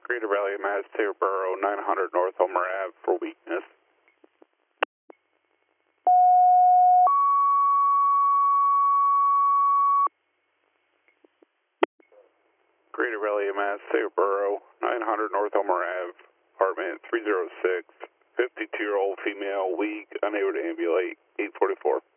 Greater Valley Mass, Taylor 900 North Homer Ave for weakness. Greater Valley Mass, Taylor 900 North Homer Ave, apartment 306, 52-year-old female, weak, unable to ambulate, 844.